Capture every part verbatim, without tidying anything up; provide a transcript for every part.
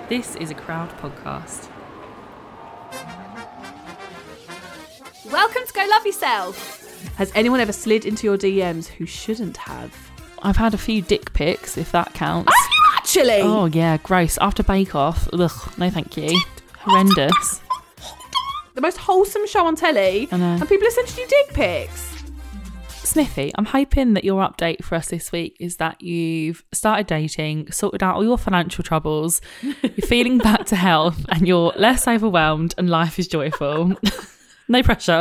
This is a Crowd podcast. Welcome to Go Love Yourself. Has anyone ever slid into your D Ms who shouldn't have? I've had a few dick pics, if that counts. Have you actually? Oh, yeah, gross. After Bake Off, ugh, no thank you. Horrendous. The most wholesome show on telly, I know. and people are sending you dick pics. Sniffy, I'm hoping that your update for us this week is that you've started dating, sorted out all your financial troubles, you're feeling back to health, and you're less overwhelmed and life is joyful. No pressure.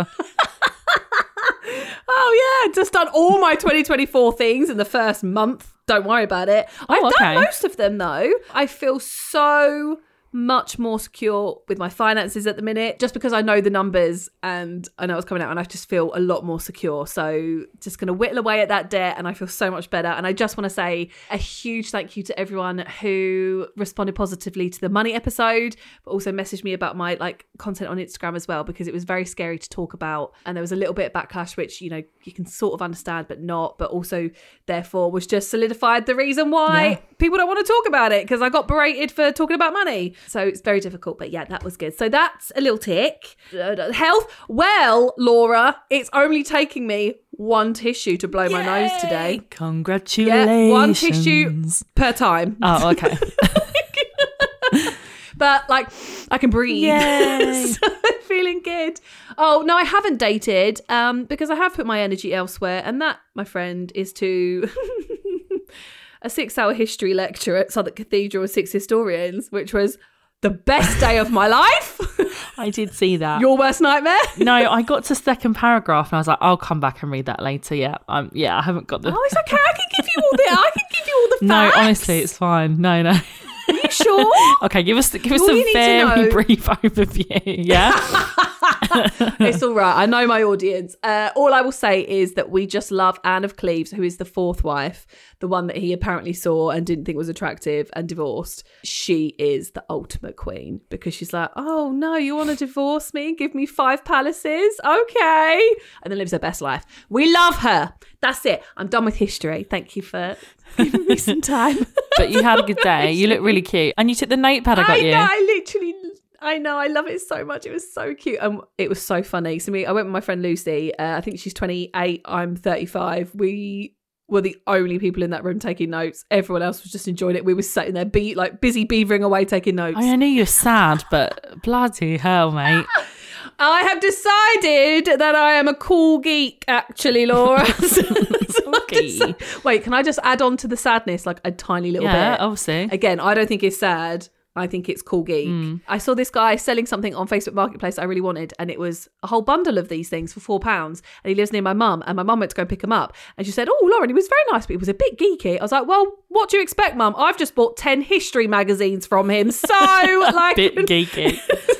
Oh yeah, just done all my twenty twenty-four things in the first month. Don't worry about it. I've Oh, okay. done most of them though. I feel so much more secure with my finances at the minute, just because I know the numbers and I know what's coming out, and I just feel a lot more secure. So just going to whittle away at that debt, and I feel so much better. And I just want to say a huge thank you to everyone who responded positively to the money episode, but also messaged me about my like content on Instagram as well, because it was very scary to talk about, and there was a little bit of backlash, which, you know, you can sort of understand but not, but also therefore was just solidified the reason why Yeah. people don't want to talk about it, because I got berated for talking about money. So it's very difficult, but yeah, that was good. So that's a little tick. Uh, health. Well, Laura, it's only taking me one tissue to blow my nose today. Congratulations. Yeah, one tissue per time. Oh, okay. But like, I can breathe. Yay. So I'm feeling good. Oh no, I haven't dated um, because I have put my energy elsewhere, and that, my friend, is to a six-hour history lecture at Southwark Cathedral with six historians, which was the best day of my life. I did see that. Your worst nightmare? No, I got to second paragraph and I was like, I'll come back and read that later. Yeah, um, yeah, I haven't got the... Oh, it's okay. I can give you all the. I can give you all the No, facts. honestly, it's fine. No, no. Are you sure? Okay, give us give us All a you need to very know- brief overview. Yeah. It's all right. I know my audience. Uh, all I will say is that we just love Anne of Cleves, who is the fourth wife, the one that he apparently saw and didn't think was attractive and divorced. She is the ultimate queen, because she's like, oh no, you want to divorce me? Give me five palaces? Okay. And then lives her best life. We love her. That's it. I'm done with history. Thank you for giving me some time. But you had a good day. You look really cute. And you took the notepad I got I you. know, I literally, I know, I love it so much. It was so cute. And it was so funny. So me, I went with my friend Lucy. Uh, I think she's twenty-eight. I'm thirty-five. We were the only people in that room taking notes. Everyone else was just enjoying it. We were sitting there, be like busy beavering away, taking notes. I, mean, I knew you were sad, but bloody hell, mate. I have decided that I am a cool geek, actually, Laura. Okay. Wait, can I just add on to the sadness, like a tiny little Yeah, bit? obviously. Again, I don't think it's sad. I think it's cool geek. Mm. I saw this guy selling something on Facebook Marketplace I really wanted, and it was a whole bundle of these things for four pounds. And he lives near my mum, and my mum went to go pick him up. And she said, oh, Lauren, he was very nice, but he was a bit geeky. I was like, well, what do you expect, mum? I've just bought ten history magazines from him. So, like... Bit geeky.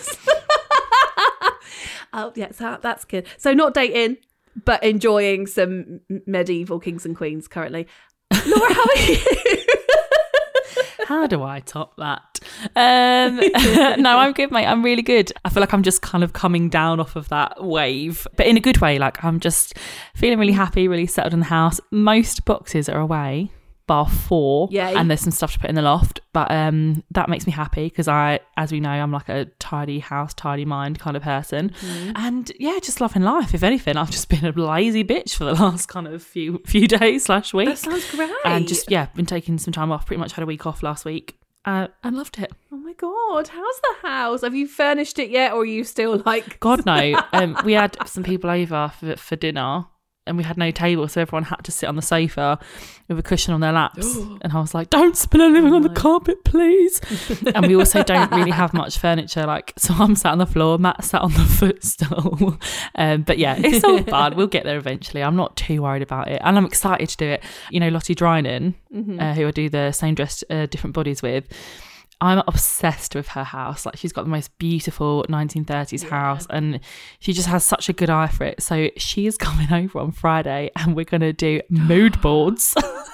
Oh, yeah, so that's good. So not dating, but enjoying some m- medieval kings and queens currently. Laura, how are you? How do I top that? Um, no, I'm good, mate. I'm really good. I feel like I'm just kind of coming down off of that wave, but in a good way. Like, I'm just feeling really happy, really settled in the house. Most boxes are away, bar four. Yay. And there's some stuff to put in the loft. But um, that makes me happy because I, as we know, I'm like a tidy house, tidy mind kind of person. Mm. And yeah, just loving life. If anything, I've just been a lazy bitch for the last kind of few few days slash week. That sounds great. And just, yeah, been taking some time off. Pretty much had a week off last week. Uh, and loved it. Oh my God, how's the house? Have you furnished it yet, or are you still like... God, no. Um, we had some people over for, for dinner, and we had no table, so everyone had to sit on the sofa with a cushion on their laps. And I was like, don't spill anything oh on the no. carpet, please. And we also don't really have much furniture. Like, so I'm sat on the floor, Matt sat on the footstool. Um, but yeah, it's all fun. We'll get there eventually. I'm not too worried about it. And I'm excited to do it. You know, Lottie Drynan, mm-hmm. uh, who I do the Same Dress, uh, Different Bodies with, I'm obsessed with her house. Like, she's got the most beautiful nineteen thirties yeah. house, and she just has such a good eye for it. So she is coming over on Friday, and we're going to do mood boards.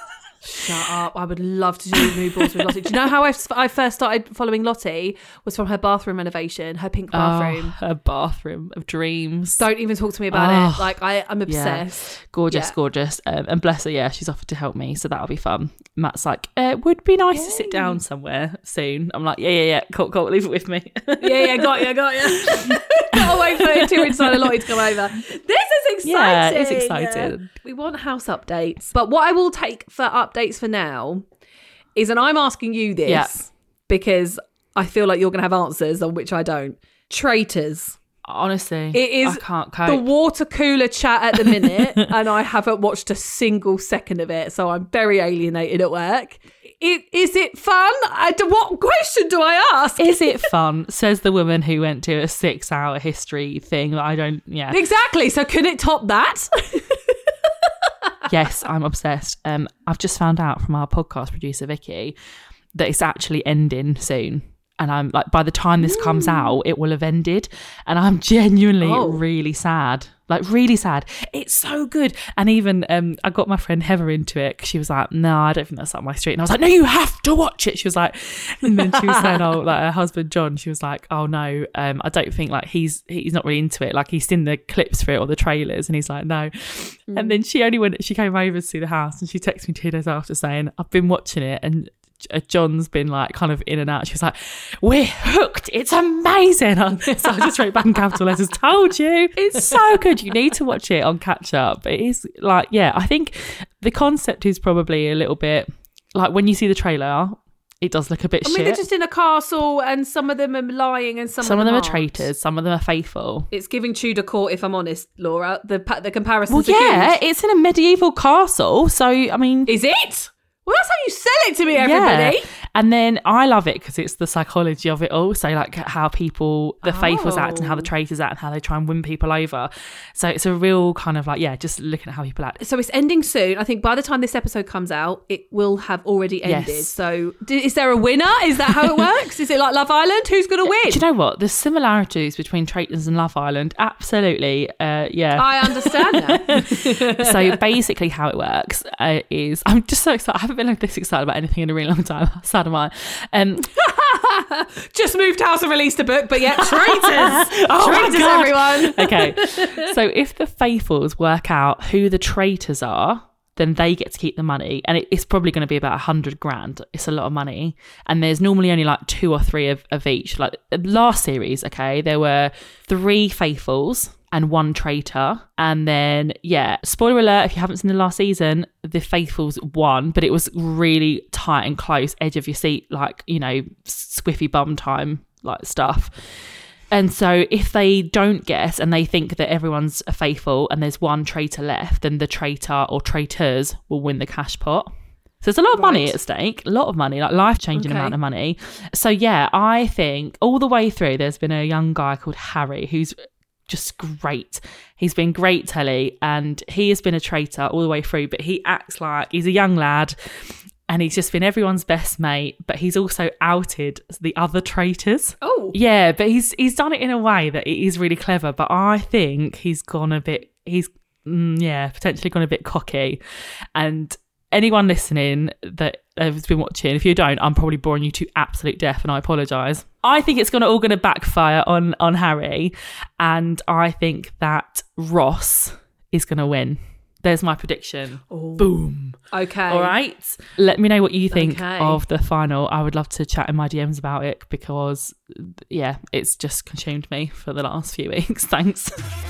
Shut up. I would love to do mood boards with Lottie. Do you know how I, I first started following Lottie? Was from her bathroom renovation, her pink bathroom. Oh, her bathroom of dreams. Don't even talk to me about Oh, it. Like, I, I'm obsessed. Yeah. Gorgeous, Yeah. gorgeous. Um, and bless her, yeah, she's offered to help me, so that'll be fun. Matt's like, uh, it would be nice Yay. to sit down somewhere soon. I'm like, yeah, yeah, yeah, cool, cool, leave it with me. Yeah, yeah, got you, got you. Gotta wait for two inside a Lottie to come over. This is exciting. Yeah, it's exciting. We want house updates. But what I will take for updates for now is, and I'm asking you this Yeah. because I feel like you're going to have answers on which I don't. Traitors. Honestly, It is I can't cope. the water cooler chat at the minute, and I haven't watched a single second of it, so I'm very alienated at work. It, is it fun? I, do- what question do I ask? Is it fun? Says the woman who went to a six-hour history thing that I don't. Yeah. Exactly. So can it top that? Yes, I'm obsessed. Um, I've just found out from our podcast producer Vicky that it's actually ending soon. And I'm like, by the time this comes out, it will have ended. And I'm genuinely Oh. really sad. Like, really sad. It's so good. And even um, I got my friend Heather into it because she was like, no, I don't think that's up my street. And I was like, no, you have to watch it. She was like, and then she was saying, oh, like her husband John, she was like, oh no, um, I don't think like he's he's not really into it. Like he's seen the clips for it or the trailers. And he's like, no. Mm. And then she only went, she came over to see the house and she texted me two days after saying, I've been watching it and John's been like kind of in and out. She was like, we're hooked, it's amazing. So I just wrote back in capital letters, told you, it's so good, you need to watch it on catch up. It is like, yeah, I think the concept is probably a little bit like when you see the trailer, it does look a bit I mean, shit. they're just in a castle and some of them are lying and some, some of them, are aren't. traitors, some of them are faithful. It's giving Tudor court, if I'm honest, Laura. The pa- the comparisons Well, are yeah, good. it's in a medieval castle, so I mean, Is it? Well, that's how you sell it to me, everybody. yeah. And then I love it because it's the psychology of it all. So like how people, the faithfuls act and how the Oh. traitors act and how they try and win people over. So it's a real kind of like, yeah, just looking at how people act. So it's ending soon. I think by the time this episode comes out, it will have already ended. Yes. So d- is there a winner? Is that how it works? Is it like Love Island? Who's going to win? Do you know what? The similarities between Traitors and Love Island, absolutely, uh, yeah. I understand that. So basically how it works uh, is, I'm just so excited. I haven't been this excited about anything in a really long time. How sad am I? Um, Just moved house and released a book, but yeah, traitors. Oh my traitors, God. everyone. Okay. So if the faithfuls work out who the traitors are, then they get to keep the money. And it, it's probably going to be about a hundred grand. It's a lot of money. And there's normally only like two or three of, of each. Like last series, okay, there were three faithfuls and one traitor. And then, yeah, spoiler alert, if you haven't seen the last season, the faithfuls won, but it was really tight and close, edge of your seat, like, you know, squiffy bum time, like stuff. And so if they don't guess and they think that everyone's a faithful and there's one traitor left, then the traitor or traitors will win the cash pot. So there's a lot of money Right. at stake, a lot of money, like life-changing Okay. amount of money. So yeah, I think all the way through, there's been a young guy called Harry who's just great. He's been great telly and he has been a traitor all the way through, but he acts like he's a young lad and he's just been everyone's best mate, but he's also outed the other traitors. Oh. Yeah, but he's he's done it in a way that it is really clever, but I think he's gone a bit, he's, mm, yeah, potentially gone a bit cocky. And anyone listening that has been watching, if you don't, I'm probably boring you to absolute death and I apologise. I think it's gonna all going to backfire on, on Harry, and I think that Ross is going to win. There's my prediction. Oh. Boom. Okay. All right. Let me know what you think Okay. of the final. I would love to chat in my D Ms about it because, yeah, it's just consumed me for the last few weeks. Thanks.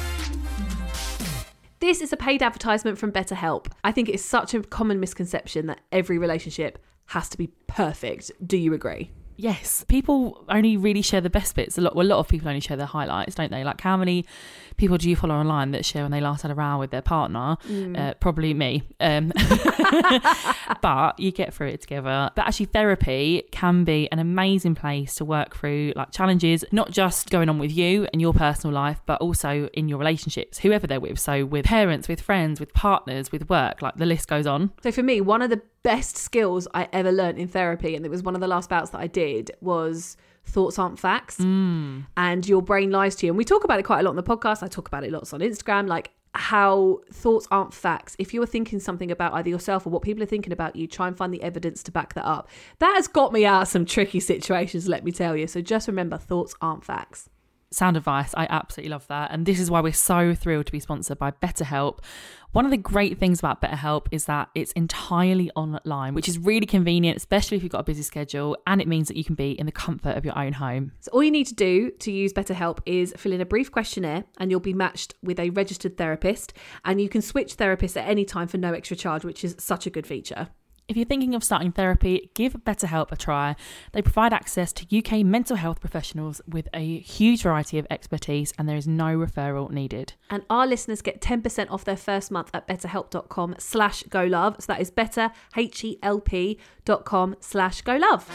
This is a paid advertisement from BetterHelp. I think it's such a common misconception that every relationship has to be perfect. Do you agree? Yes, people only really share the best bits. A lot, well, a lot of people only share their highlights, don't they? Like, how many people do you follow online that share when they last had a row with their partner? Mm. Uh, probably me. Um, but you get through it together. But actually, therapy can be an amazing place to work through like challenges, not just going on with you and your personal life, but also in your relationships, whoever they're with. So with parents, with friends, with partners, with work, like the list goes on. So for me, one of the best skills I ever learned in therapy, and it was one of the last bouts that I did, was thoughts aren't facts. Mm. And your brain lies to you. And we talk about it quite a lot on the podcast. I talk about it lots on Instagram. Like, how thoughts aren't facts. If you're thinking something about either yourself or what people are thinking about you, try and find the evidence to back that up. That has got me out of some tricky situations, let me tell you. So just remember, thoughts aren't facts. Sound advice. I absolutely love that. And this is why we're so thrilled to be sponsored by BetterHelp. One of the great things about BetterHelp is that it's entirely online, which is really convenient, especially if you've got a busy schedule, and it means that you can be in the comfort of your own home. So all you need to do to use BetterHelp is fill in a brief questionnaire and you'll be matched with a registered therapist, and you can switch therapists at any time for no extra charge, which is such a good feature. If you're thinking of starting therapy, give BetterHelp a try. They provide access to U K mental health professionals with a huge variety of expertise, and there is no referral needed. And our listeners get ten percent off their first month at betterhelp.com slash go love. So that is better, H E L P dot com slash go love.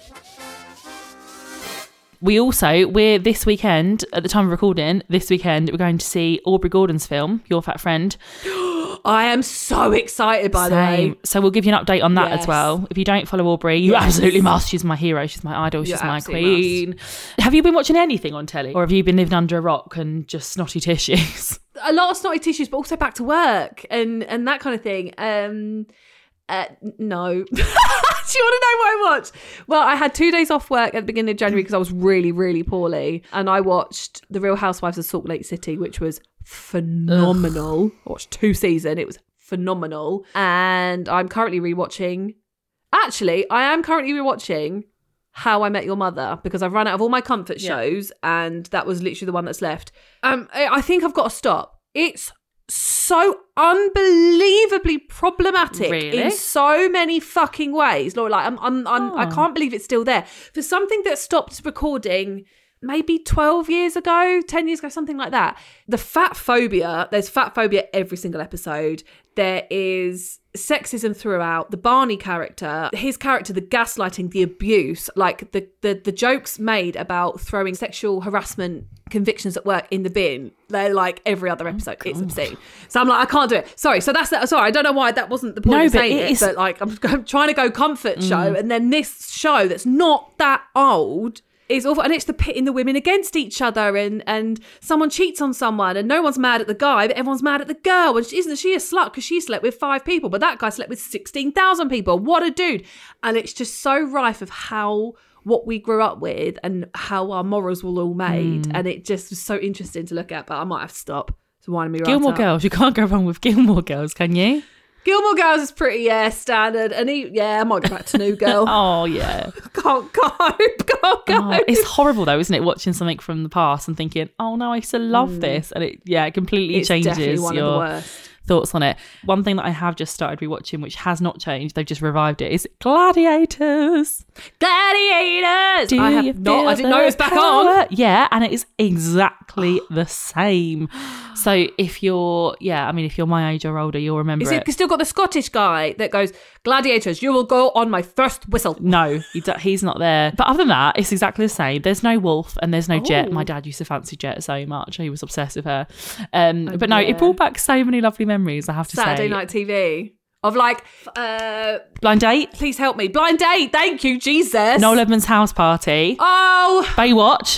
We also, we're this weekend, at the time of recording, this weekend, we're going to see Aubrey Gordon's film, Your Fat Friend. I am so excited, by the Same. way. So we'll give you an update on that Yes. as well. If you don't follow Aubrey, you Yes. absolutely must. She's my hero. She's my idol. She's You my absolutely queen. Have you been watching anything on telly? Or have you been living under a rock and just snotty tissues? A lot of snotty tissues, but also back to work and, and that kind of thing. Um, uh, no. Do you want to know what I watched? Well, I had two days off work at the beginning of January because I was really, really poorly. And I watched The Real Housewives of Salt Lake City, which was phenomenal. Ugh. I watched two seasons. It was phenomenal. And I'm currently rewatching. Actually, I am currently rewatching How I Met Your Mother because I've run out of all my comfort Yeah. shows, and that was literally the one that's left. Um, I I think I've got to stop. It's so unbelievably problematic Really? in so many fucking ways. Like, I'm, I'm, I'm Oh. I can't believe it's still there. For something that stopped recording maybe twelve years ago, ten years ago, something like that. The fat phobia, there's fat phobia every single episode. There is sexism throughout. The Barney character, his character, the gaslighting, the abuse, like the the, the jokes made about throwing sexual harassment convictions at work in the bin. They're like every other episode. Oh, it's obscene. So I'm like, I can't do it. Sorry. So that's that. Sorry, I don't know why that wasn't the point No, of but saying it it, is- but like I'm, I'm trying to go comfort show, and then this show that's not that old is awful, and it's the pitting the women against each other, and and someone cheats on someone and no one's mad at the guy, but everyone's mad at the girl, and she, isn't she a slut because she slept with five people, but that guy slept with sixteen thousand people. What a dude. And it's just so rife of how what we grew up with and how our morals were all made, and it just was so interesting to look at, but I might have to stop. It's winding me right Gilmore up. Girls. You can't go wrong with Gilmore Girls, can you? Gilmore Girls is pretty, yeah, standard, and he, yeah, I might go back to New Girl. Oh, yeah. Can't cope, can't cope. Oh, it's horrible though, isn't it? Watching something from the past and thinking, "Oh no, I used to love this," and it, yeah, it completely It's definitely changes one of the your worst. thoughts on it. One thing that I have just started rewatching, which has not changed, they've just revived it, is Gladiators. Gladiators. Do I have you not. feel I didn't know it was the back power? on. Yeah, and it is exactly the same. So if you're, yeah, I mean, if you're my age or older, you'll remember Is it. it still got the Scottish guy that goes, "Gladiators, you will go on my first whistle"? No, he do- he's not there. But other than that, it's exactly the same. There's no wolf and there's no Jet. Oh. My dad used to fancy Jet so much. He was obsessed with her. Um, Oh, but no, yeah. it brought back so many lovely memories, I have to Saturday say. night T V of like, uh, Blind Date, please help me. Blind Date. Thank you, Jesus. Noel Edmonds' House Party, Oh, Baywatch.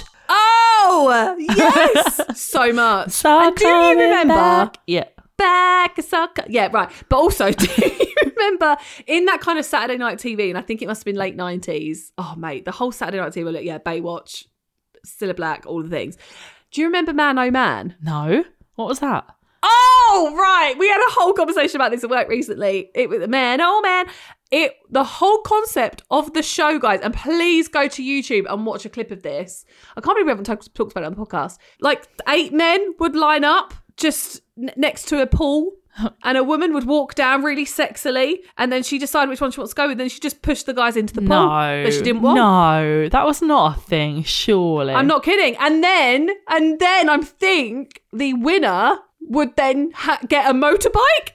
oh, yes, so much. Start And do you coming remember? back. Yeah. Back, sucker. Yeah, right. But also, do you remember in that kind of Saturday night T V? And I think it must have been late nineties. Oh, mate, the whole Saturday night T V. Like, yeah, Baywatch, Still a Black, all the things. Do you remember Man Oh Man? No. What was that? Oh, right. We had a whole conversation about this at work recently. It was Man Oh Man. It the whole concept of the show, guys, and please go to YouTube and watch a clip of this. I can't believe we haven't talked talked about it on the podcast. Like eight men would line up just n- next to a pool. And a woman would walk down really sexily, and then she decided which one she wants to go with. Then she just pushed the guys into the pool No. that she didn't want. No, that was not a thing, surely. I'm not kidding. And then, and then I think the winner would then ha- get a motorbike.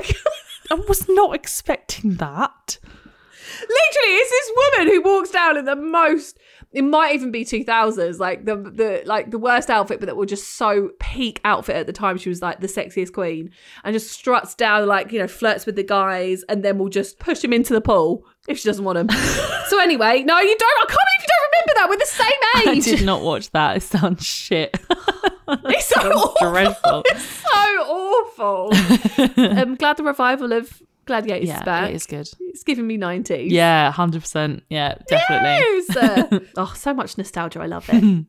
I was not expecting that. Literally, it's this woman who walks down in the most. It might even be two thousands, like the the like the worst outfit, but that was just so peak outfit at the time. She was like the sexiest queen, and just struts down, like, you know, flirts with the guys, and then will just push him into the pool if she doesn't want him. So anyway, no, you don't. I can't believe you don't remember that. We're the same I age. did not watch that. It sounds shit. It's so awful. Dreadful. It's so awful. I'm glad the revival of Gladiator's Yeah, back. it is good. It's giving me nineties. Yeah, one hundred percent. Yeah, definitely. Yes. Oh, so much nostalgia. I love it.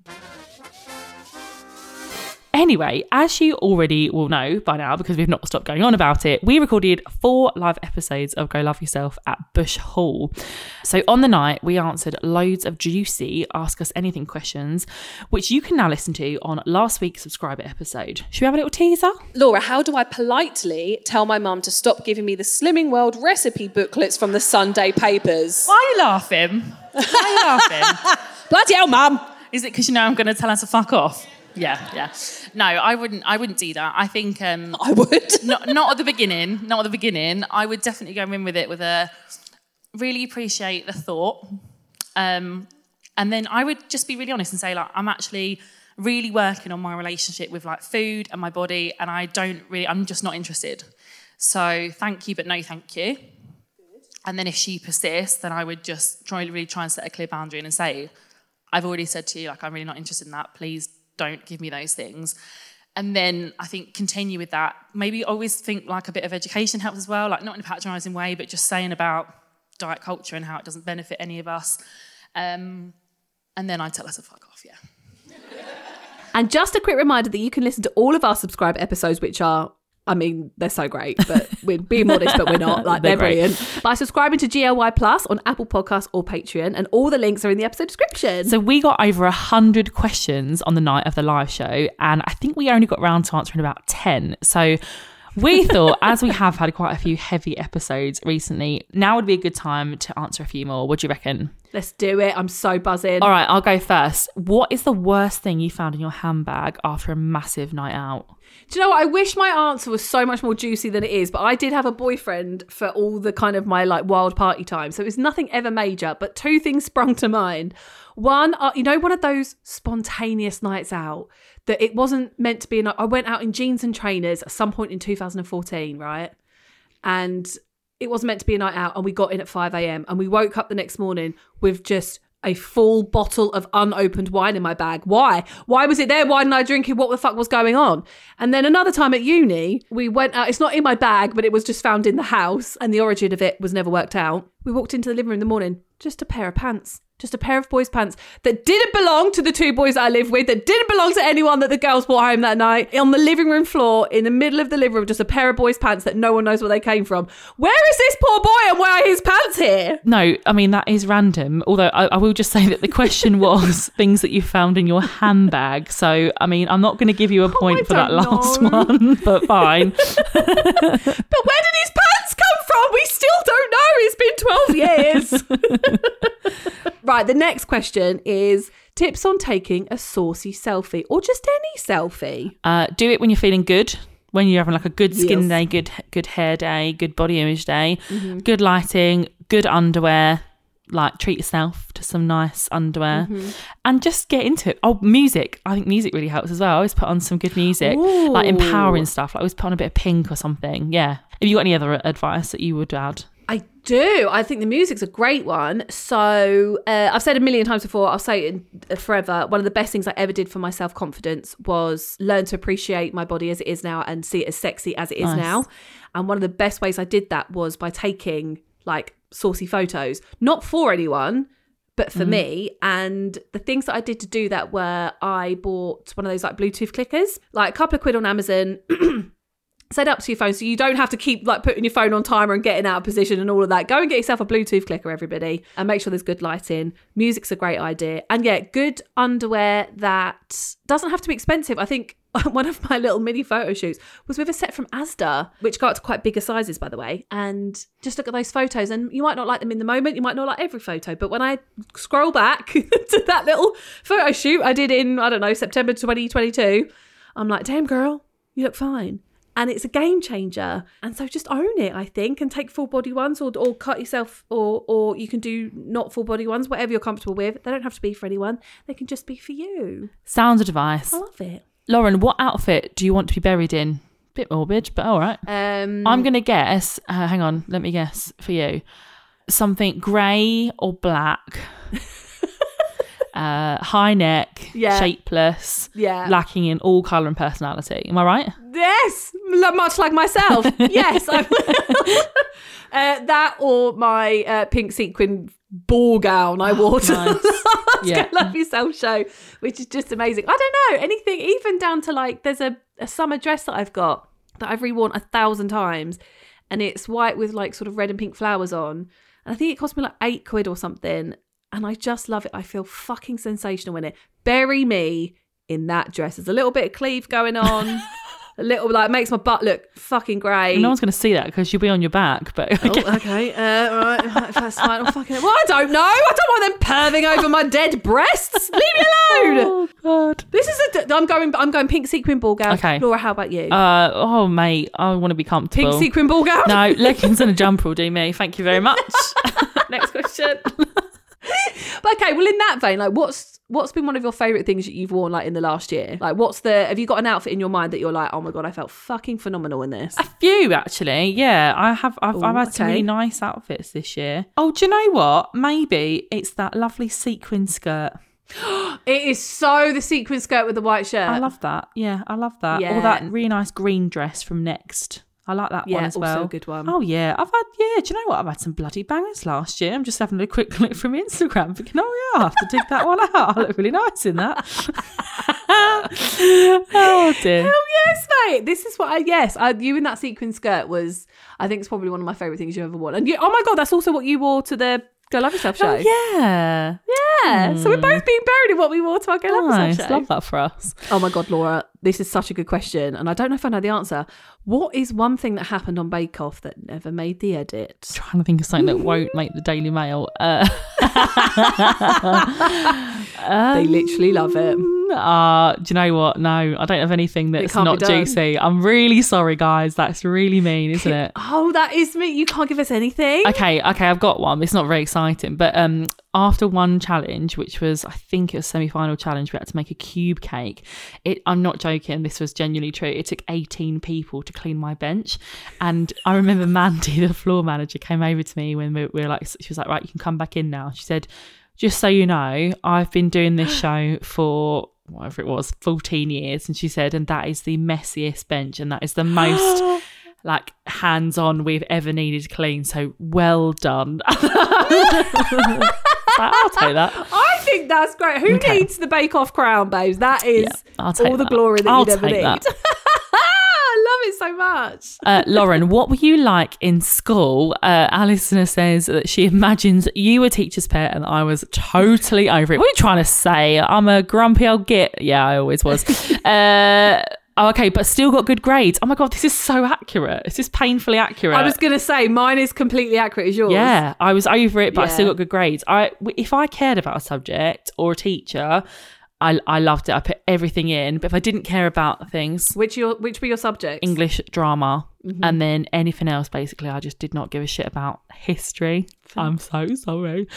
Anyway, as you already will know by now, because we've not stopped going on about it, we recorded four live episodes of Go Love Yourself at Bush Hall. So on the night, we answered loads of juicy Ask Us Anything questions, which you can now listen to on last week's subscriber episode. Should we have a little teaser? Laura, how do I politely tell my mum to stop giving me the Slimming World recipe booklets from the Sunday papers? Why are you laughing? Why are you laughing? Bloody hell, mum! Is it because you know I'm going to tell her to fuck off? Yeah, yeah. No, I wouldn't. I wouldn't do that. I think um, I would. not not at the beginning. Not at the beginning. I would definitely go in with it with a really appreciate the thought, um, and then I would just be really honest and say like I'm actually really working on my relationship with like food and my body, and I don't really. I'm just not interested. So thank you, but no, thank you. And then if she persists, then I would just try really try and set a clear boundary and say, I've already said to you like I'm really not interested in that. Please don't give me those things. And then I think continue with that. Maybe always think like a bit of education helps as well, like not in a patronising way, but just saying about diet culture and how it doesn't benefit any of us. Um, and then I tell her to fuck off, yeah. And just a quick reminder that you can listen to all of our subscribe episodes, which are, I mean, they're so great, but we're being modest, but we're not. Like, they're, they're brilliant. By subscribing to G L Y Plus on Apple Podcasts or Patreon, and all the links are in the episode description. So we got over a hundred questions on the night of the live show, and I think we only got round to answering about ten. So we thought, as we have had quite a few heavy episodes recently, now would be a good time to answer a few more. What do you reckon? Let's do it. I'm so buzzing. All right, I'll go first. What is the worst thing you found in your handbag after a massive night out? Do you know what? I wish my answer was so much more juicy than it is, but I did have a boyfriend for all the kind of my like wild party time. So it was nothing ever major, but two things sprung to mind. One, uh, you know, one of those spontaneous nights out that it wasn't meant to be. An, I went out in jeans and trainers at some point in two thousand fourteen, right? And it wasn't meant to be a night out, and we got in at five a.m. and we woke up the next morning with just a full bottle of unopened wine in my bag. Why? Why was it there? Why didn't I drink it? What the fuck was going on? And then another time at uni, we went out. It's not in my bag, but it was just found in the house, and the origin of it was never worked out. We walked into the living room in the morning, just a pair of pants. Just a pair of boys' pants that didn't belong to the two boys that I live with, that didn't belong to anyone that the girls brought home that night. On the living room floor, in the middle of the living room, just a pair of boys' pants that no one knows where they came from. Where is this poor boy and why are his pants here? No, I mean, that is random. Although I, I will just say that the question was things that you found in your handbag. So, I mean, I'm not going to give you a point oh, for that last know. one, but fine. But where did his pants come from? We still don't know. It's been twelve years. Right, the next question is tips on taking a saucy selfie, or just any selfie. Uh, do it when you're feeling good, when you're having like a good skin Yes. day, good good hair day, good body image day, Mm-hmm. good lighting, good underwear. Like treat yourself to some nice underwear Mm-hmm. and just get into it. Oh, music. I think music really helps as well. I always put on some good music, Ooh. like empowering stuff. Like I always put on a bit of Pink or something. Yeah. Have you got any other advice that you would add? I do. I think the music's a great one. So uh, I've said a million times before, I'll say it in, forever. One of the best things I ever did for my self-confidence was learn to appreciate my body as it is now and see it as sexy as it is Nice. now. And one of the best ways I did that was by taking like saucy photos, not for anyone, but for mm. me. And the things that I did to do that were I bought one of those like Bluetooth clickers, like a couple of quid on Amazon. Set up to your phone so you don't have to keep like putting your phone on timer and getting out of position and all of that. Go and get yourself a Bluetooth clicker, everybody, and make sure there's good lighting. Music's a great idea. And yeah, good underwear that doesn't have to be expensive. I think one of my little mini photo shoots was with a set from Asda, which got up to quite bigger sizes, by the way. And just look at those photos, and you might not like them in the moment. You might not like every photo, but when I scroll back to that little photo shoot I did in, I don't know, September twenty twenty-two, I'm like, damn girl, you look fine. And it's a game changer. And so just own it, I think, and take full body ones, or or cut yourself, or or you can do not full body ones, whatever you're comfortable with. They don't have to be for anyone. They can just be for you. Sound advice. I love it. Lauren, what outfit do you want to be buried in? Bit morbid, but all right. Um, I'm going to guess, uh, hang on, let me guess for you. Something grey or black. uh, high neck, Yeah. shapeless, Yeah. lacking in all colour and personality. Am I right? Yes, l- much like myself. Yes. I'm uh, that or my uh, pink sequin ball gown I wore to nice. the Yeah. Get Love Yourself show, which is just amazing. I don't know, anything, even down to like, there's a, a summer dress that I've got that I've reworn a thousand times, and it's white with like sort of red and pink flowers on. And I think it cost me like eight quid or something. And I just love it. I feel fucking sensational in it. Bury me in that dress. There's a little bit of cleave going on. A little, like, makes my butt look fucking great. No one's going to see that because you'll be on your back. But okay. Oh, okay. Uh, all right. If that's fine. I'm fucking. Well, I don't know. I don't want them perving over my dead breasts. Leave me alone. Oh God. This is a. I'm going. I'm going pink sequin ball gown. Okay. Laura, how about you? Uh, oh, mate, I want to be comfortable. Pink sequin ball gown. No, leggings and a jumper will do me. Thank you very much. Next question. But okay, well, in that vein, like, what's what's been one of your favourite things that you've worn, like, in the last year? Like, what's the? Have you got an outfit in your mind that you're like, oh my god, I felt fucking phenomenal in this? A few, actually. Yeah, I have. I've, Ooh, I've had some okay. really nice outfits this year. Oh, do you know what? Maybe it's that lovely sequin skirt. It is so the sequin skirt with the white shirt. I love that. Yeah, I love that. Yeah. Or that really nice green dress from Next. I like that Yeah, one as also well. a good one. Oh yeah, I've had. Yeah, do you know what? I've had some bloody bangers last year. I'm just having a quick look from Instagram, thinking, oh yeah, I have to dig that one out. I look really nice in that. Oh dear. Hell yes, mate. This is what I, yes, I, you in that sequin skirt was, I think it's probably one of my favourite things you ever worn. And you, oh my God, that's also what you wore to the Go Love Yourself show. Oh yeah. Yeah. So we're both being buried in what we wore to our Go Love Nice. Yourself show. Love that for us. Oh my God, Laura, this is such a good question. And I don't know if I know the answer. What is one thing that happened on Bake Off that never made the edit? Trying to think of something that won't make the Daily Mail. Uh, They literally love it. Uh, do you know what? No, I don't have anything that's can't be not done. juicy. I'm really sorry, guys. That's really mean, isn't it? Oh, that is me. You can't give us anything. Okay, okay, I've got one. It's not very exciting, but um, after one challenge, which was, I think it was semi-final challenge, we had to make a cube cake. It, I'm not joking. This was genuinely true. It took eighteen people to clean my bench, and I remember Mandy, the floor manager, came over to me when we, we were like, she was like, right, you can come back in now. She said, just so you know, I've been doing this show for whatever it was, fourteen years. And she said, and that is the messiest bench, and that is the most like hands-on we've ever needed to clean. So well done. I'll take that. I think that's great. Who Okay. needs the Bake Off crown, babes? That is Yeah, I'll take all the that. glory that I'll you'd ever take need. that. I love it so much. Uh, Lauren, what were you like in school? Uh, our listener says that she imagines you were teacher's pet and I was totally over it. What are you trying to say? I'm a grumpy old git. Yeah, I always was. uh, oh, okay, but still got good grades. Oh my God, this is so accurate. This is painfully accurate. I was going to say, mine is completely accurate as yours. Yeah, I was over it, but I still Yeah. got good grades. I, if I cared about a subject or a teacher, I, I loved it. I put everything in. But if I didn't care about things, Which your which were your subjects? English, drama, Mm-hmm. and then anything else, basically, I just did not give a shit about. History. I'm so sorry.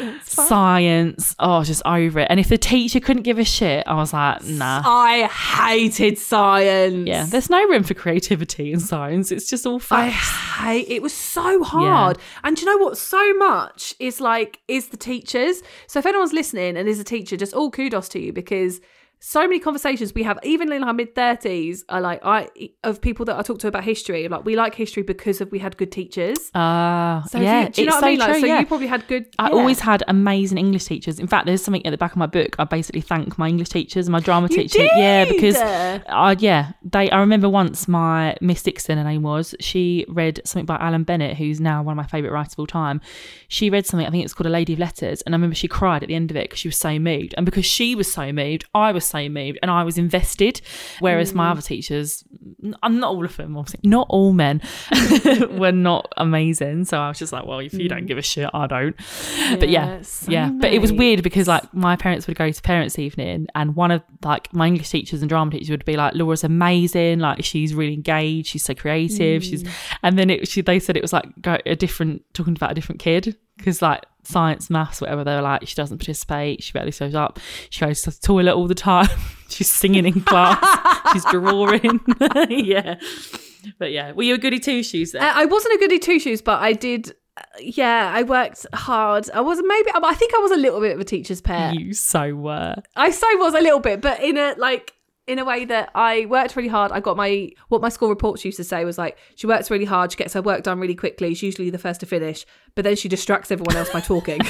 Science. Oh, I was just over it. And if the teacher couldn't give a shit, I was like, nah. I hated science. Yeah, there's no room for creativity in science. It's just all I facts. hate it. Was so hard. And do you know what? So much is like, is the teachers. So if anyone's listening and is a teacher, just all kudos to you, because so many conversations we have, even in our mid thirties, are like, I of people that I talk to about history. Like, we like history because of we had good teachers. Ah, So if yeah, you, do you know it's what so I mean? Like, true, so yeah. you probably had good. I yeah. always had amazing English teachers. In fact, there's something at the back of my book. I basically thank my English teachers and my drama You teacher. Yeah, did? because uh, yeah, they. I remember once my Miss Dixon, her name was. She read something by Alan Bennett, who's now one of my favourite writers of all time. She read something. I think it's called A Lady of Letters, and I remember she cried at the end of it because she was so moved, and because she was so moved, I was so moved, and I was invested. Whereas Mm. my other teachers, I'm not all of them, obviously, not all men, were not amazing. So I was just like, well, if you don't give a shit, I don't. But yeah, Yeah, so yeah. But it was mate. weird because like my parents would go to parents' evening, and one of like my English teachers and drama teachers would be like, Laura's amazing, like she's really engaged, she's so creative, she's, and then it she they said it was like go, a different talking about a different kid. Because like science, maths, whatever, they were like, she doesn't participate, she barely shows up, she goes to the toilet all the time, she's singing in class, she's drawing. Yeah. But yeah, were you a goody two shoes then? Uh, I wasn't a goody two shoes, but I did yeah, I worked hard. I was maybe, I think I was a little bit of a teacher's pet. You so were. I so was a little bit, but in a like in a way that I worked really hard. I got my what my school reports used to say was like, she works really hard, she gets her work done really quickly. She's usually the first to finish, but then she distracts everyone else by talking.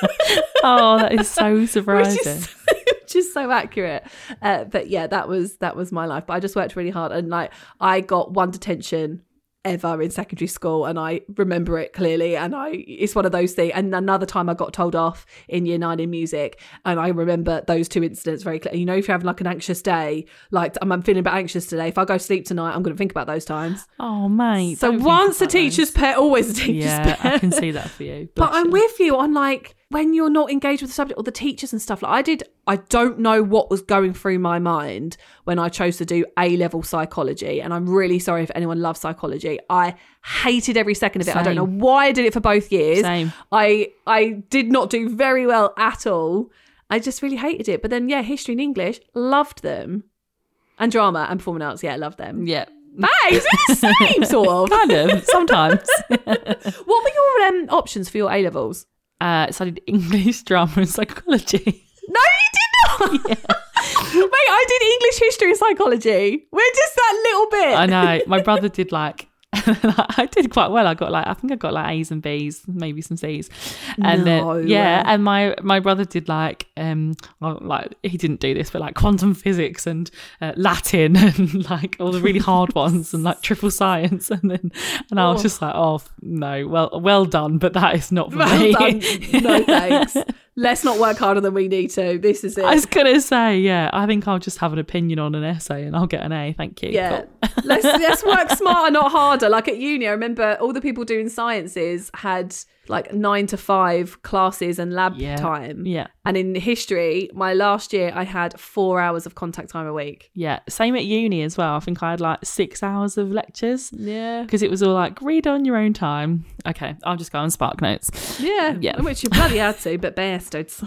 Oh, that is so surprising. Which is, which is so accurate. Uh, but yeah, that was that was my life. But I just worked really hard, and like I got one detention ever in secondary school, and I remember it clearly, and I it's one of those things. And another time I got told off in year nine in music, and I remember those two incidents very clearly. You know, if you're having like an anxious day, like I'm, I'm feeling a bit anxious today, if I go to sleep tonight, I'm going to think about those times. Oh mate, so once a teacher's pet, always a teacher's yeah, pet. I can see that for you. But Bless I'm you. with you on like when you're not engaged with the subject or the teachers and stuff. Like I did, I don't know what was going through my mind when I chose to do A-level psychology. And I'm really sorry if anyone loves psychology. I hated every second of it. Same. I don't know why I did it for both years. Same. I I did not do very well at all. I just really hated it. But then, yeah, history and English, loved them. And drama and performing arts, yeah, loved them. Yeah. Babes, it's the same, sort of. Kind of, sometimes. What were your um, options for your A-levels? Uh, so I did English, drama and psychology. No, you did not. Yeah. Mate, I did English, history and psychology. We're just that little bit. I know. My brother did like, I did quite well. I got like, I think I got like A's and B's, maybe some C's. And No then, yeah, way. and my, my brother did like, um, well, like he didn't do this, but like quantum physics and uh, Latin and like all the really hard ones and like triple science. And then, and I was Oh. just like, oh no, well, well done, but that is not for Well me. done. No thanks. Let's not work harder than we need to. This is it. I was gonna say, yeah, I think I'll just have an opinion on an essay and I'll get an A. Thank you. Yeah. Cool. let's let's work smarter, not harder. Like at uni, I remember all the people doing sciences had like nine to five classes and lab Yeah. time. Yeah. And in history, my last year, I had four hours of contact time a week. Yeah. Same at uni as well. I think I had like six hours of lectures Yeah. because it was all like read on your own time. Okay, I'll just go on Spark Notes. Yeah. Yeah. Which you bloody had to, but bastards.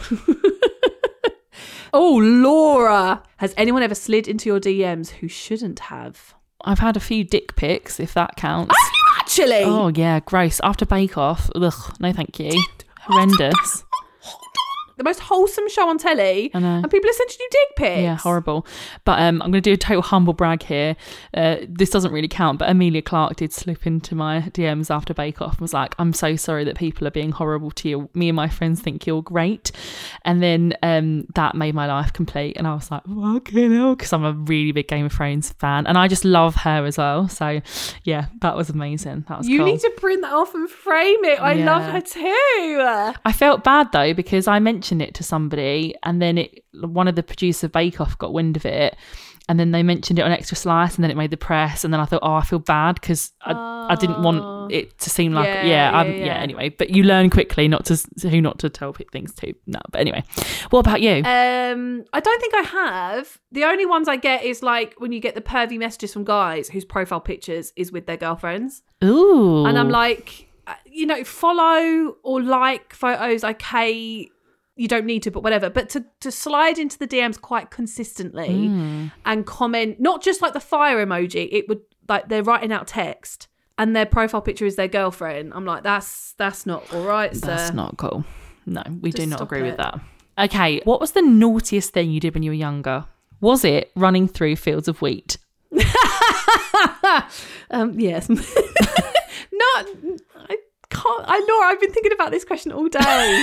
Oh, Laura. Has anyone ever slid into your D Ms who shouldn't have? I've had a few dick pics, if that counts. Have you actually? Oh yeah, gross. After Bake Off, ugh, no thank you. Horrendous. The most wholesome show on telly, I know. and people are sending you dick pics. Yeah, horrible. But um, I'm going to do a total humble brag here. Uh, this doesn't really count, but Amelia Clark did slip into my D Ms after Bake Off and was like, I'm so sorry that people are being horrible to you. Me and my friends think you're great. And then um, that made my life complete. And I was like, fucking hell, because I'm a really big Game of Thrones fan. And I just love her as well. So yeah, that was amazing. That was You cool. need to print that off and frame it. I Yeah. love her too. I felt bad though because I mentioned it to somebody and then it one of the producers of Bake Off got wind of it and then they mentioned it on Extra Slice and then it made the press and then I thought, oh, I feel bad because I, I didn't want it to seem like Yeah, yeah yeah, I'm, yeah. yeah anyway, but you learn quickly not to who not to tell things to. No, but anyway, what about you? Um, I don't think I have. The only ones I get is like when you get the pervy messages from guys whose profile pictures is with their girlfriends. Ooh, And I'm like, uh, you know, follow or like photos, okay, you don't need to, but whatever. But to, to slide into the D Ms quite consistently Mm. and comment, not just like the fire emoji, it would like they're writing out text and their profile picture is their girlfriend. I'm like, that's that's not all right, sir. that's not cool. No, we do Just not stop agree it. with that. Okay, what was the naughtiest thing you did when you were younger? Was it running through fields of wheat? um, yes. Not, I can't, I, Laura, I've been thinking about this question all day.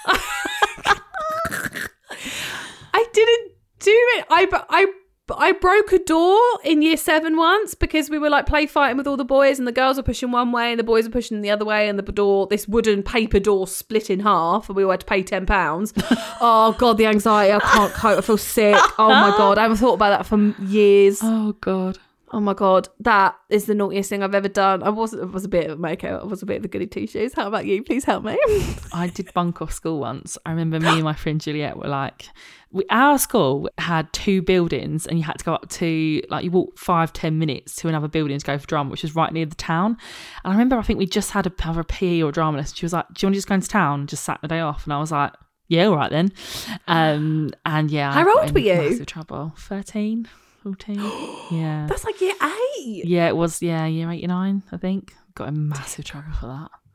I didn't do it. I, I, I broke a door in year seven once because we were like play fighting with all the boys and the girls were pushing one way and the boys were pushing the other way and the door, this wooden paper door split in half and we all had to pay ten pounds. Oh God, the anxiety. I can't cope. I feel sick. Oh my God. I haven't thought about that for years. Oh God. Oh my God, that is the naughtiest thing I've ever done. I was, I was a bit of a makeout. I was a bit of a goody two shoes. How about you? Please help me. I did bunk off school once. I remember me and my friend Juliet were like, we, our school had two buildings and you had to go up to, like, you walk five, ten minutes to another building to go for drama, which was right near the town. And I remember, I think we just had a, have a P E or drama lesson. She was like, do you want to just go into town? Just sat the day off. And I was like, yeah, all right then. Um, and yeah. How I got old in were you? Massive trouble. thirteen, fourteen. Yeah. That's like year eight. Yeah, it was, yeah, year eight, nine, I think. Got in massive trouble for that.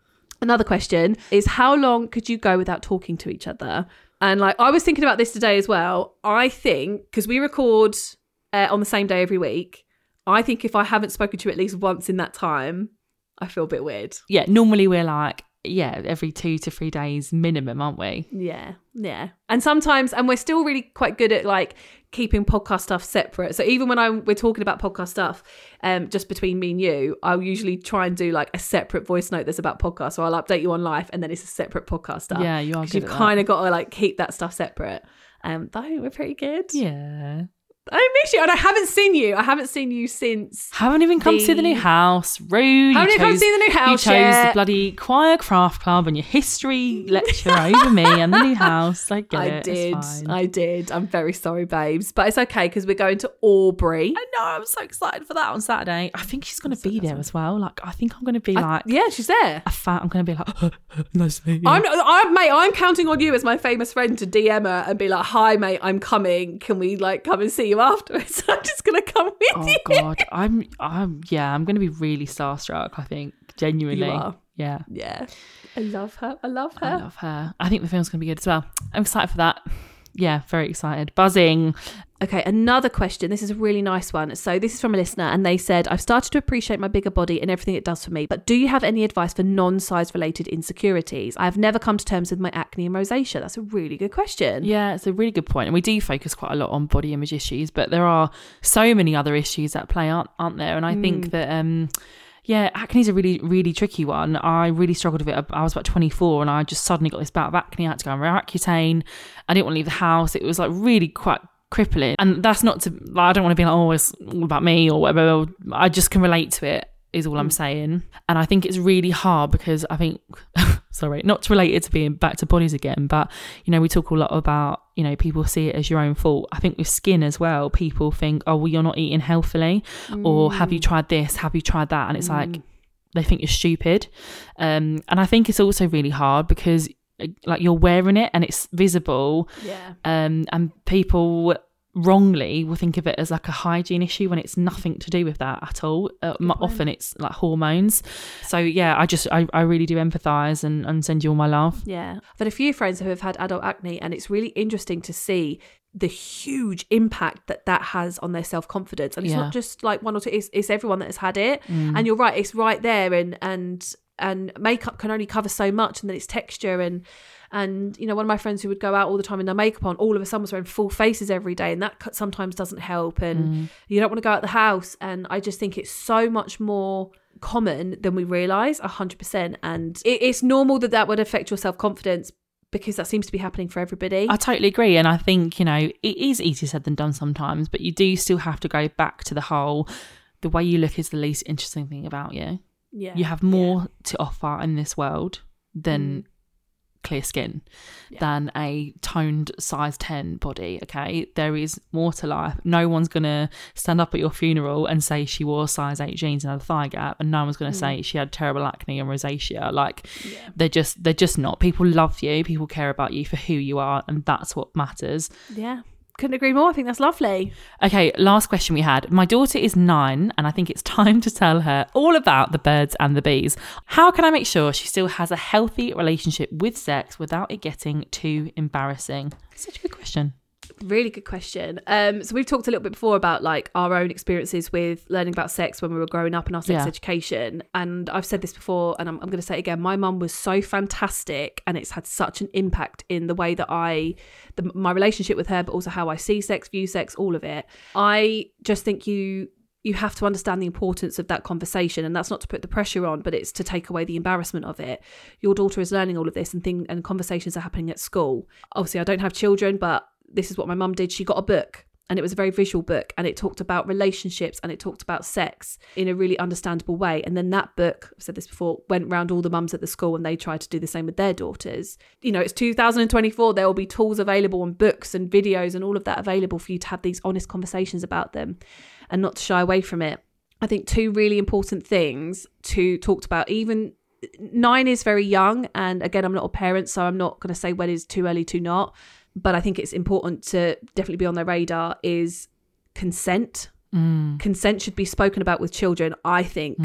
Another question is, how long could you go without talking to each other? And like, I was thinking about this today as well. I think, because we record uh, on the same day every week, I think if I haven't spoken to you at least once in that time, I feel a bit weird. Yeah, normally we're like, yeah, every two to three days minimum, aren't we? Yeah, yeah. And sometimes, and we're still really quite good at like keeping podcast stuff separate. So even when I'm we're talking about podcast stuff, um, just between me and you, I'll usually try and do like a separate voice note that's about podcasts. So I'll update you on life, and then it's a separate podcast stuff. Yeah, you are. Because you've kind of got to like keep that stuff separate. Um, but I think we're pretty good. Yeah. I miss you, and I haven't seen you. I haven't seen you since. Haven't even come the... to the new house. Rude. Haven't you even come to chose, see the new house You chose yet. the bloody choir craft club and your history lecture over me and the new house. I get I it. did. It's fine. I did. I'm very sorry, babes. But it's okay because we're going to Aubrey. I know. I'm so excited for that on Saturday. I think she's going to be so there as well. Like, I think I'm going to be I, like, yeah, she's there. a fat. I'm going to be like, nice to meet you. I'm, I'm, mate, I'm counting on you as my famous friend to D M her and be like, hi, mate, I'm coming. Can we like come and see you afterwards? I'm just going to come with Oh you. God, I'm, I'm, yeah, I'm going to be really starstruck. I think genuinely, You are. yeah, Yeah. I love her. I love her. I love her. I think the film's going to be good as well. I'm excited for that. Yeah, very excited. Buzzing. Okay, another question. This is a really nice one. So this is from a listener, and they said, I've started to appreciate my bigger body and everything it does for me, but do you have any advice for non-size related insecurities? I've never come to terms with my acne and rosacea. That's a really good question. Yeah, it's a really good point. And we do focus quite a lot on body image issues, but there are so many other issues at play, aren't, aren't there? And I mm. think that... um Yeah, acne is a really, really tricky one. I really struggled with it. I was about twenty-four and I just suddenly got this bout of acne. I had to go on Roaccutane. I didn't want to leave the house. It was like really quite crippling. And that's not to, like, I don't want to be like, oh, it's all about me or whatever. I just can relate to it is all I'm saying. And I think it's really hard because I think, sorry, not to relate it to being back to bodies again, but, you know, we talk a lot about, you know, people see it as your own fault. I think with skin as well, people think, oh, well, you're not eating healthily mm. or have you tried this? Have you tried that? And it's mm. like, they think you're stupid. Um, and I think it's also really hard because like you're wearing it and it's visible. Yeah. Um, and people wrongly will think of it as like a hygiene issue when it's nothing to do with that at all. Uh, often it's like hormones. So yeah, I just I, I really do empathise and, and send you all my love. Yeah, I've had a few friends who have had adult acne, and it's really interesting to see the huge impact that that has on their self-confidence. And it's yeah. not just like one or two, it's, it's everyone that has had it. Mm. And you're right, it's right there, and and and makeup can only cover so much, and then it's texture and And, you know, one of my friends who would go out all the time in their makeup on, all of a sudden was wearing full faces every day. And that sometimes doesn't help. And mm. you don't want to go out the house. And I just think it's so much more common than we realise, one hundred percent. And it, it's normal that that would affect your self-confidence because that seems to be happening for everybody. I totally agree. And I think, you know, it is easier said than done sometimes. But you do still have to go back to the whole, the way you look is the least interesting thing about you. Yeah. You have more yeah. to offer in this world than... Mm. clear skin yeah. than a toned size ten body. Okay, there is more to life. No one's gonna stand up at your funeral and say she wore size eight jeans and had a thigh gap, and no one's gonna mm. say she had terrible acne and rosacea. Like yeah. they're just they're just not. People love you, people care about you for who you are, and that's what matters. Yeah, couldn't agree more. I think that's lovely. Okay, last question we had. My daughter is nine and I think it's time to tell her all about the birds and the bees. How can I make sure she still has a healthy relationship with sex without it getting too embarrassing? Such a good question. Really good question. Um, so we've talked a little bit before about like our own experiences with learning about sex when we were growing up in our sex yeah. education. And I've said this before, and I'm, I'm going to say it again. My mum was so fantastic, and it's had such an impact in the way that I, the, my relationship with her, but also how I see sex, view sex, all of it. I just think you you have to understand the importance of that conversation, and that's not to put the pressure on, but it's to take away the embarrassment of it. Your daughter is learning all of this, and thing and conversations are happening at school. Obviously, I don't have children, but this is what my mum did. She got a book, and it was a very visual book, and it talked about relationships and it talked about sex in a really understandable way. And then that book, I've said this before, went round all the mums at the school, and they tried to do the same with their daughters. You know, it's two thousand twenty-four. There will be tools available and books and videos and all of that available for you to have these honest conversations about them and not to shy away from it. I think two really important things to talk about. Even nine is very young, and again, I'm not a parent, so I'm not going to say when is too early, too not. But I think it's important to definitely be on their radar is consent. Mm. Consent should be spoken about with children, I think, mm.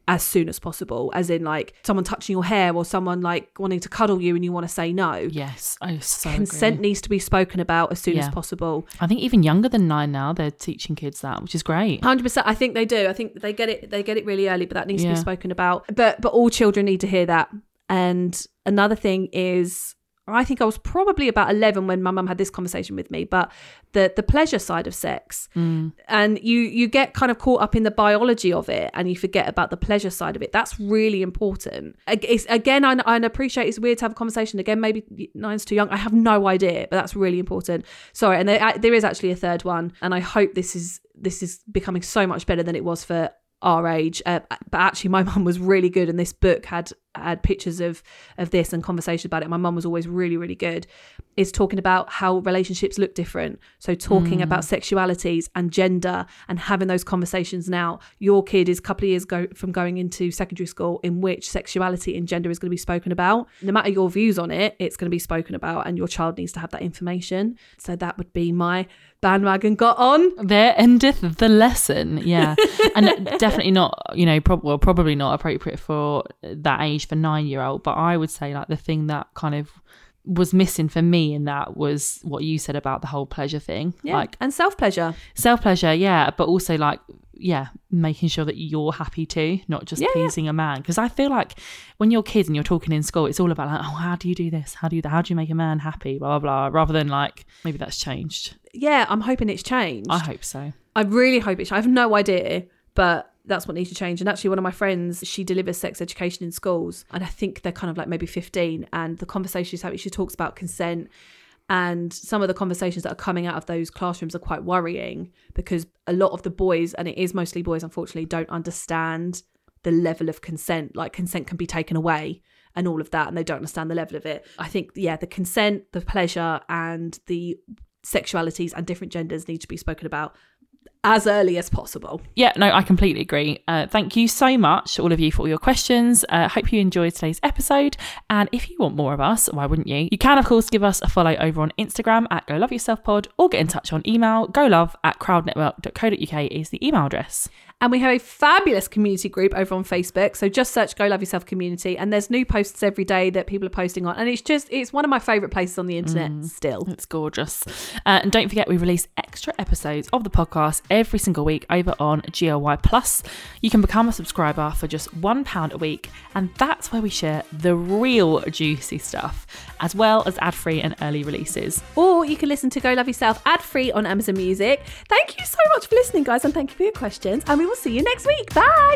as soon as possible, as in like someone touching your hair or someone like wanting to cuddle you and you want to say no. Yes, I so Consent agree. needs to be spoken about as soon Yeah. as possible. I think even younger than nine now, they're teaching kids that, which is great. one hundred percent. I think they do. I think they get it they get it really early, but that needs Yeah. to be spoken about. But but all children need to hear that. And another thing is, I think I was probably about eleven when my mum had this conversation with me, but the the pleasure side of sex, Mm. and you you get kind of caught up in the biology of it and you forget about the pleasure side of it. That's really important. Ag- It's, again, I, I appreciate it's weird to have a conversation. Again, maybe nine's too young. I have no idea, but that's really important. Sorry, and there, there is actually a third one, and I hope this is this is becoming so much better than it was for our age. Uh, but actually, my mum was really good, and this book had had pictures of of this and conversation about it. My mum was always really, really good. Is talking about how relationships look different. So talking Mm. about sexualities and gender and having those conversations now. Your kid is a couple of years go from going into secondary school in which sexuality and gender is going to be spoken about. No matter your views on it, it's going to be spoken about, and your child needs to have that information. So that would be my bandwagon got on. There endeth the lesson. Yeah. And definitely not, you know, prob- well, probably not appropriate for that age for nine year old. But I would say like the thing that kind of was missing for me in that was what you said about the whole pleasure thing. Yeah. Like And self-pleasure. self-pleasure, yeah, but also like, yeah, making sure that you're happy too, not just Yeah, yeah. pleasing a man. Because I feel like when you're kids and you're talking in school, it's all about like, oh, how do you do this? How do you how do you make a man happy? Blah, blah, blah. Rather than like, maybe that's changed. Yeah, I'm hoping it's changed. I hope so. I really hope it's. I have no idea, but that's what needs to change. And actually, one of my friends, she delivers sex education in schools, and I think they're kind of like maybe fifteen. And the conversation she's having, she talks about consent, and some of the conversations that are coming out of those classrooms are quite worrying because a lot of the boys, and it is mostly boys, unfortunately, don't understand the level of consent. Like consent can be taken away and all of that, and they don't understand the level of it. I think, yeah, the consent, the pleasure, and the sexualities and different genders need to be spoken about as early as possible. Yeah, no, I completely agree. Uh, thank you so much, all of you, for all your questions. I uh, hope you enjoyed today's episode. And if you want more of us, why wouldn't you? You can, of course, give us a follow over on Instagram at Go Love Yourself Pod, or get in touch on email. golove at crowdnetwork dot co dot uk is the email address. And we have a fabulous community group over on Facebook. So just search Go Love Yourself Community. And there's new posts every day that people are posting on. And it's just, it's one of my favourite places on the internet Mm. still. It's gorgeous. Uh, and don't forget, we release extra episodes of the podcast every single week over on G L Y Plus. You can become a subscriber for just one pound a week. And that's where we share the real juicy stuff, as well as ad-free and early releases. Or you can listen to Go Love Yourself ad-free on Amazon Music. Thank you so much for listening, guys. And thank you for your questions. And we will see you next week. Bye.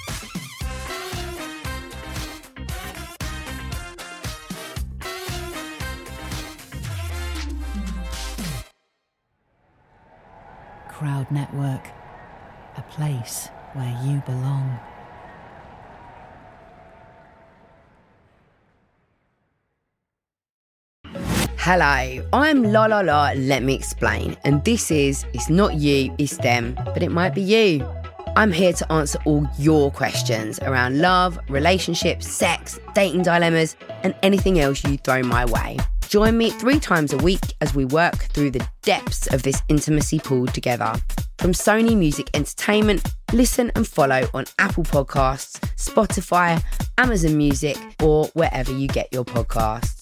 Crowd Network, a place where you belong. Hello, I'm La La La, let me explain. And this is It's Not You, It's Them, but it might be you. I'm here to answer all your questions around love, relationships, sex, dating dilemmas, and anything else you throw my way. Join me three times a week as we work through the depths of this intimacy pool together. From Sony Music Entertainment, listen and follow on Apple Podcasts, Spotify, Amazon Music, or wherever you get your podcasts.